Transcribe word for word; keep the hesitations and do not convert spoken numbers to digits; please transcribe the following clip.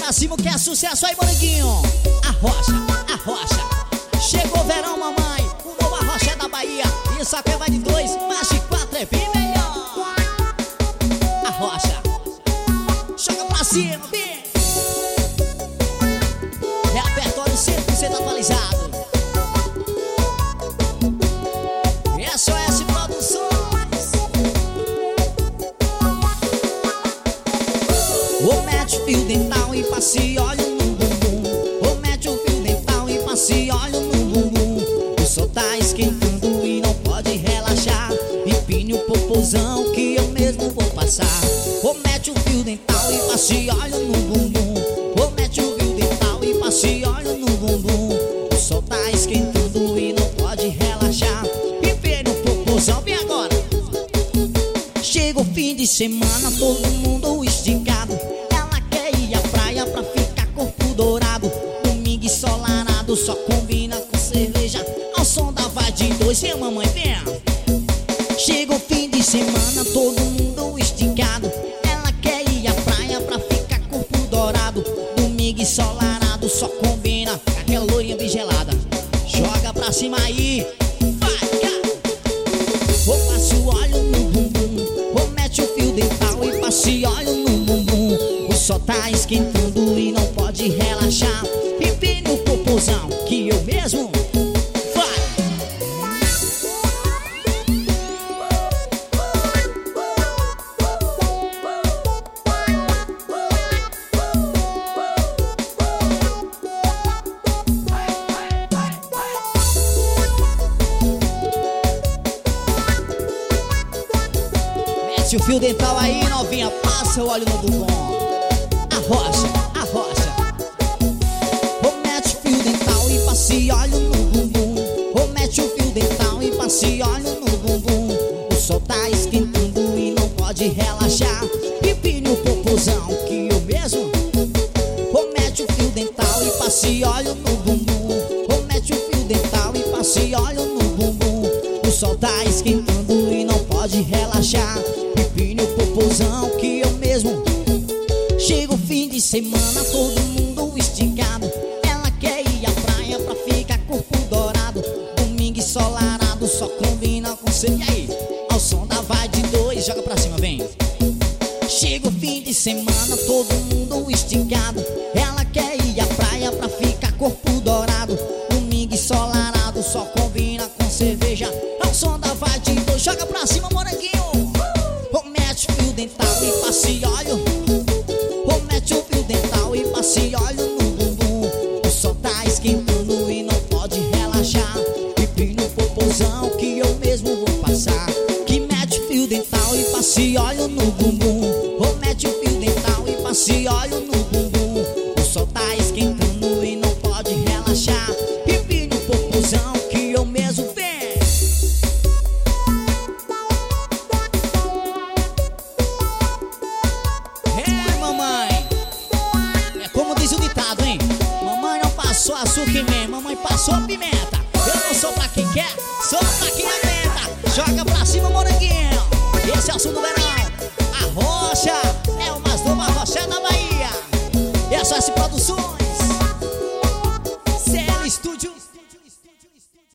pra cima que é sucesso aí, moranguinho. Arrocha, arrocha. Chegou o verão, mamãe. O novo arrocha é da Bahia. Isso aqui vai de dois, mais de quatro é bem melhor. Arrocha. Joga pra cima, bem. Repertório cem por cento atualizado. S O S Produções. Ou mete o fio dental e passe óleo no bumbum. Ou mete o fio dental e passe óleo no bumbum. O sol tá esquentando e não pode relaxar. Empine o popozão que eu mesmo vou passar. Ou mete o fio dental e passe óleo no bumbum. Ou mete o fio dental e passe óleo no bumbum. O sol tá esquentando e não pode relaxar. Empine o popozão, vem agora. Chega o fim de semana, todo mundo esticado. Ela quer ir à praia pra ficar corpo dourado. Domingo ensolarado, só combina com cerveja. Ao som da vai de dois, vem mamãe, vem. Chega o fim de semana, todo mundo esticado. Ela quer ir à praia pra ficar corpo dourado. Domingo ensolarado, só combina com aquela loirinha bem gelada. Joga pra cima aí. Ou passe o óleo no bumbum. Ou mete o fio dental e passe óleo no bumbum. O sol tá esquentando e não pode relaxar. Empine o popozão que eu mesmo. Vai! Mete o fio dental aí, novinha, passa o óleo no bumbum. Arrocha, arrocha. Ou mete o fio dental e passe óleo no bumbum. Ou mete o fio dental e passe óleo no bumbum. O sol tá esquentando e não pode relaxar. Empine o popozão que eu mesmo. Ou mete o fio dental e passe óleo no bumbum. Ou mete o fio dental e passe óleo no bumbum. O sol tá esquentando e não pode relaxar. Empine o popozão que eu mesmo. Chega o fim de semana, todo mundo esticado. Ela quer ir à praia pra ficar corpo dourado. Domingo ensolarado, só combina com você. E aí, ao som da vai de dois, joga pra cima, vem. Chega o fim de semana, todo mundo esticado. Ela quer ir à praia pra ficar corpo dourado. Domingo ensolarado, só combina com cerveja. Ao som da vai de dois, joga pra cima, moranguinho. Ou mete o fio dental e passe óleo. Ou mete o fio dental e passe óleo no bumbum. O sol tá esquentando e não pode relaxar. Empine o popozão que eu mesmo vou passar. Que mete o fio dental e passe óleo no bumbum. Ou mete o fio dental e passe óleo no bumbum. O sol tá esquentando e não pode relaxar. Empine o popozão que eu mesmo venho. Passou açúcar em mim, mamãe passou pimenta. Eu não sou pra quem quer, sou pra quem aguenta. Joga pra cima, moranguinho. Esse é o som do verão. Arrocha é o mais novo arrocha da Bahia. E é só esse produção.